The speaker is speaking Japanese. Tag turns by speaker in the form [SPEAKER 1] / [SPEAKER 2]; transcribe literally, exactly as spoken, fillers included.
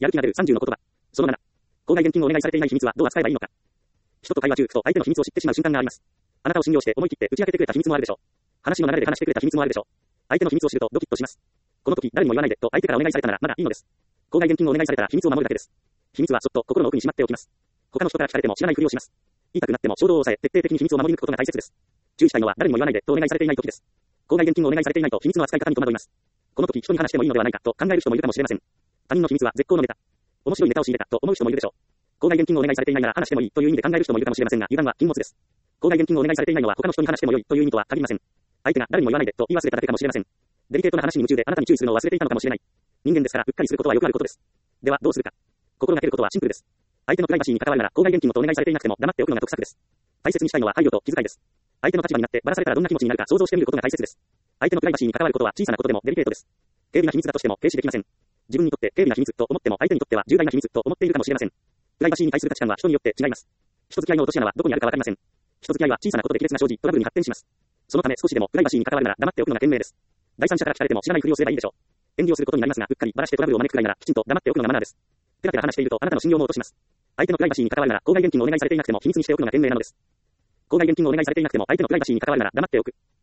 [SPEAKER 1] やる気が出るさんじゅうの言葉。そのなな。口外現金をお願いされていない秘密はどう扱えばいいのか。人と会話中、ふと相手の秘密を知ってしまう瞬間があります。あなたを信用して思い切って打ち明けてくれた秘密もあるでしょう。話の流れで話してくれた秘密もあるでしょう。相手の秘密を知るとドキッとします。この時、誰にも言わないでと相手からお願いされたならまだいいのです。口外現金をお願いされたら秘密を守るだけです。秘密はそっと心の奥にしまっておきます。他の人から聞かれても知らないふりをします。言いたくなっても衝動を抑え、徹底的に秘密を守り抜くことが大切です。注意したいのは誰にも言わないでとお願いされていない時です。口外現金をお願いされていないと秘密の扱い方に戸惑います。この時人に話してもいいのではないかと考える人もいるかもしれません。他人の秘密は絶好のネタ。面白いネタを仕入れたと思う人もいるでしょう。口外現金をお願いされていないなら話してもいいという意味で考える人もいるかもしれませんが、油断は禁物です。口外現金をお願いされていないのは他の人に話しても良いという意味とは限りません。相手が誰にも言わないでと言い忘れただけかもしれません。デリケートな話に夢中であなたに注意するのを忘れていたのかもしれない。人間ですからうっかりすることはよくあることです。ではどうするか。心がけることはシンプルです。相手のプライバシーに関わるなら口外現金をとお願いされていなくても黙っておくのが得策です。大切にしたいのは配慮と気遣いです。相手の立場になってバラされたらどんな気持ちになるか想像してみることが大切です。相手のプライバシーに関わることは小さなことでもデリケートです。軽微な秘密だとしても軽視できません。自分にとって軽微な秘密と思っても相手にとっては重大な秘密と思っているかもしれません。プライバシーに対する価値観は人によって違います。人付き合いの落とし穴はどこにあるかわかりません。人付き合いは小さなことで亀裂が生じトラブルに発展します。そのため少しでもプライバシーに関わるなら黙っておくのが賢明です。第三者から聞かれても知らないふりをすればいいでしょう。遠慮をすることになりますが、うっかりバラしてトラブルを招くくらいならきちんと黙っておくのがマナーです。ペラペラ話しているとあなたの信用も落とします。相手のプライバシーに関わるなら口外現金をお願いされていなくても秘密にしておくのが賢明なのです。口外現金をお願いされていなくても相手のプライバシーに関わるなら黙っておく。